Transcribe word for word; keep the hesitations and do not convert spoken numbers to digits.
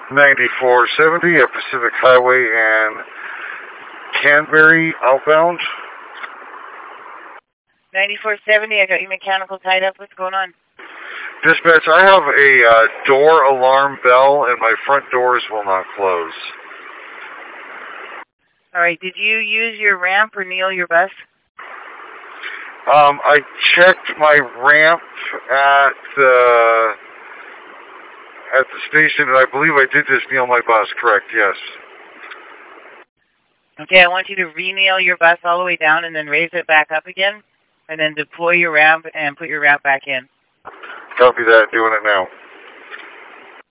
ninety-four seventy at Pacific Highway and Canberry outbound. ninety-four seventy, I got your mechanical tied up. What's going on? Dispatch, I have a uh, door alarm bell and my front doors will not close. All right, did you use your ramp or kneel your bus? Um, I checked my ramp at the at the station, and I believe I did just kneel my bus. Correct? Yes. Okay, I want you to re-kneel your bus all the way down and then raise it back up again, and then deploy your ramp and put your ramp back in. Copy that. Doing it now.